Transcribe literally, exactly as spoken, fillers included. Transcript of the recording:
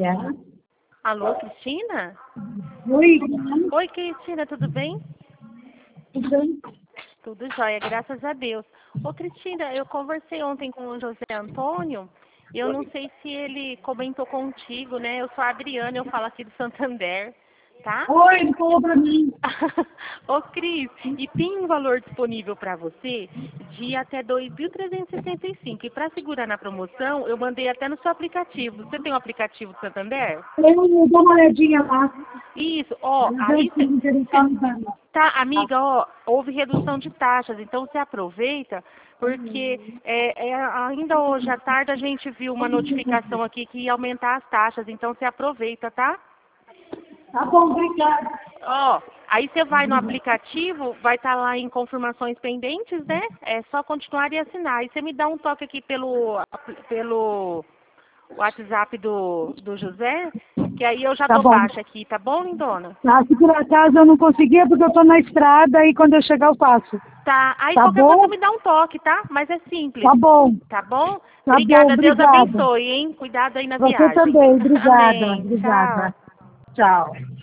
quer? Alô, Cristina? Oi, Oi, Cristina, tudo bem? tudo bem? Tudo jóia, graças a Deus. Ô, Cristina, eu conversei ontem com o José Antônio. Eu não sei se ele comentou contigo, né? Eu sou a Adriana, eu falo aqui do Santander, tá? Oi, ele falou pra mim. Ô, Cris, e tem um valor disponível para você de até dois mil trezentos e sessenta e cinco. E para segurar na promoção, eu mandei até no seu aplicativo. Você tem um aplicativo do Santander? Eu dou uma olhadinha lá. Isso, ó, Eu aí vejo se cê, me interessar no valor. tá, amiga, ó, houve redução de taxas, então você aproveita, porque é, é, ainda hoje à tarde a gente viu uma notificação aqui que ia aumentar as taxas, então você aproveita, tá? Tá bom, obrigada. Ó, aí você vai no aplicativo, vai estar lá em confirmações pendentes, né? É só continuar e assinar. Aí você me dá um toque aqui pelo, pelo WhatsApp do, do José, que aí eu já Tá dou bom. baixa aqui, tá bom, lindona? Tá, se por acaso eu não conseguir, é porque eu tô na estrada e quando eu chegar eu faço. Tá, aí Tá qualquer coisa bom? você me dá um toque, tá? Mas é simples, Tá bom. tá bom? Tá bom, Obrigada, Deus obrigada. abençoe, hein? Cuidado aí na Você viagem. também, obrigada, Amém, tchau. obrigada. Tchau.